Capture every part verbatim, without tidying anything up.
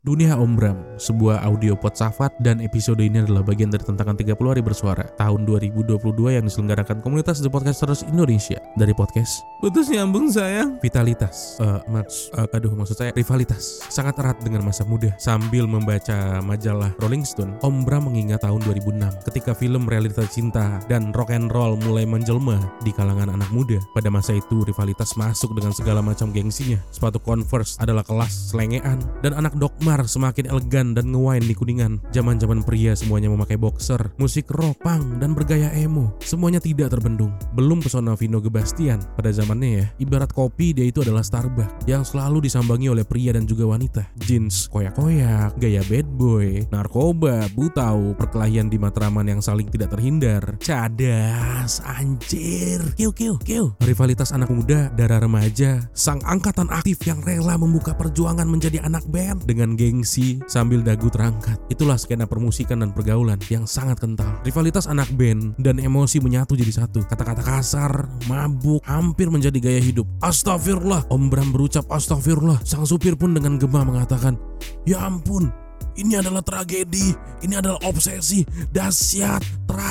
Dunia Om Bram, sebuah audio podsafat, dan episode ini adalah bagian dari tantangan tiga puluh hari bersuara tahun dua ribu dua puluh dua yang diselenggarakan komunitas The Podcasters Indonesia. Dari podcast putus nyambung sayang, vitalitas, uh, maks, uh, aduh maksud saya rivalitas sangat erat dengan masa muda. Sambil membaca majalah Rolling Stone, Om Bram mengingat tahun dua ribu enam ketika film realita cinta dan rock and roll mulai menjelma di kalangan anak muda. Pada masa itu rivalitas masuk dengan segala macam gengsinya. Sepatu Converse adalah kelas selengean dan anak dogma semakin elegan dan nge-wine di Kuningan. Zaman-zaman pria semuanya memakai boxer, musik rock, punk, dan bergaya emo. Semuanya tidak terbendung. Belum pesona Vino Gebastian. Pada zamannya ya, ibarat kopi dia itu adalah Starbucks yang selalu disambangi oleh pria dan juga wanita. Jeans koyak-koyak, gaya bad boy, narkoba, butau, perkelahian di Matraman yang saling tidak terhindar. Cadas, anjir, kiu kiu kiu. Rivalitas anak muda, darah remaja, sang angkatan aktif yang rela membuka perjuangan menjadi anak band dengan gengsi sambil dagu terangkat. Itulah skena permusikan dan pergaulan yang sangat kental. Rivalitas anak band dan emosi menyatu jadi satu. Kata-kata kasar, mabuk, hampir menjadi gaya hidup. Astagfirullah, Om Bram berucap astagfirullah. Sang supir pun dengan gema mengatakan, ya ampun, ini adalah tragedi, ini adalah obsesi, dahsyat,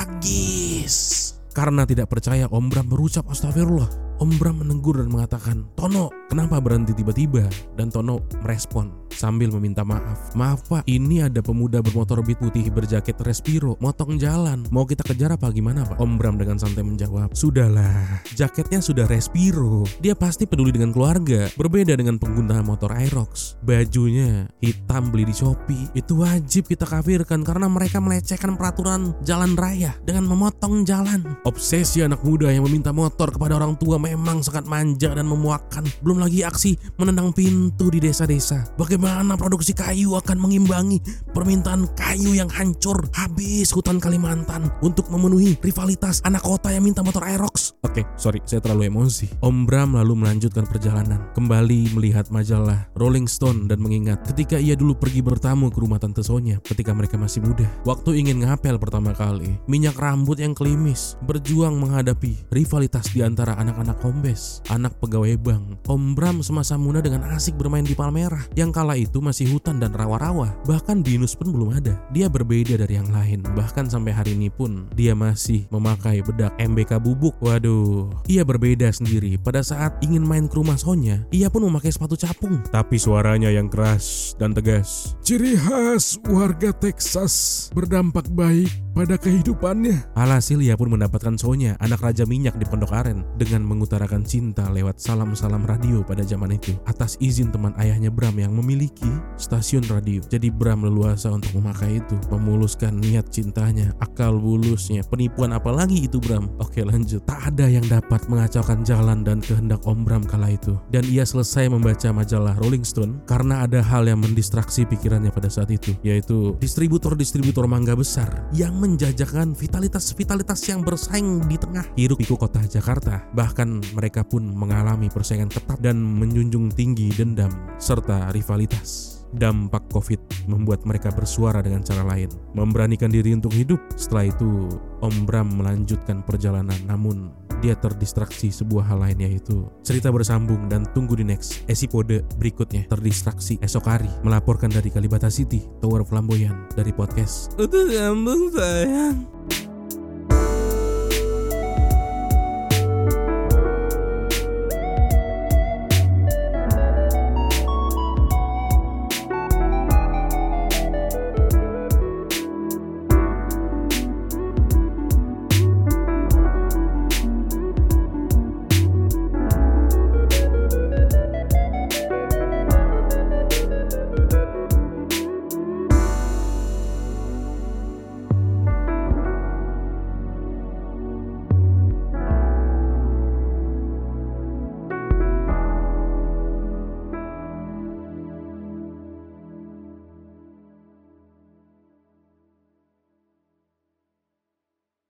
tragis. Karena tidak percaya, Om Bram berucap astagfirullah. Om Bram menegur dan mengatakan, Tono, kenapa berhenti tiba-tiba? Dan Tono merespon sambil meminta maaf. Maaf pak, ini ada pemuda bermotor beat putih berjaket Respiro, motong jalan. Mau kita kejar apa gimana pak? Om Bram dengan santai menjawab, sudahlah, jaketnya sudah Respiro. Dia pasti peduli dengan keluarga. Berbeda dengan pengguna motor Aerox. Bajunya hitam beli di Shopee. Itu wajib kita kafirkan karena mereka melecehkan peraturan jalan raya dengan memotong jalan. Obsesi anak muda yang meminta motor kepada orang tua memang sangat manja dan memuakkan. Belum lagi aksi menendang pintu di desa-desa. Bagaimana produksi kayu akan mengimbangi permintaan kayu yang hancur habis hutan Kalimantan untuk memenuhi rivalitas anak kota yang minta motor Aerox. Oke, sorry, saya terlalu emosi. Om Bram lalu melanjutkan perjalanan, kembali melihat majalah Rolling Stone dan mengingat ketika ia dulu pergi bertamu ke rumah Tante Sonya ketika mereka masih muda. Waktu ingin ngapel pertama kali, minyak rambut yang klimis, berjuang menghadapi rivalitas di antara anak-anak kombes, anak pegawai bank. Om Bram semasa muda dengan asik bermain di Palmerah yang kala itu masih hutan dan rawa-rawa. Bahkan binus pun belum ada. Dia berbeda dari yang lain. Bahkan sampai hari ini pun dia masih memakai bedak M B K bubuk. Waduh, ia berbeda sendiri. Pada saat ingin main ke rumah Sonya, ia pun memakai sepatu capung. Tapi suaranya yang keras dan tegas. Ciri khas warga Texas, berdampak baik pada kehidupannya. Alhasil ia pun mendapatkan Sonya, anak raja minyak di Pondok Aren, dengan mengutarakan cinta lewat salam-salam radio pada zaman itu atas izin teman ayahnya Bram yang memiliki stasiun radio. Jadi Bram leluasa untuk memakai itu, memuluskan niat cintanya, akal bulusnya, penipuan apalagi itu Bram. Oke lanjut. Tak ada yang dapat mengacaukan jalan dan kehendak Om Bram kala itu. Dan ia selesai membaca majalah Rolling Stone karena ada hal yang mendistraksi pikirannya pada saat itu, yaitu distributor-distributor mangga besar yang menjajakan vitalitas-vitalitas yang bersaing di tengah hiruk pikuk kota Jakarta. Bahkan mereka pun mengalami persaingan ketat dan menjunjung tinggi dendam serta rivalitas. Dampak COVID membuat mereka bersuara dengan cara lain, memberanikan diri untuk hidup. Setelah itu, Om Bram melanjutkan perjalanan, namun dia terdistraksi sebuah hal lain, yaitu cerita bersambung dan tunggu di next episode berikutnya. Terdistraksi esok hari. Melaporkan dari Kalibata City, Tower Flamboyan, dari podcast Udah Sambung Sayang.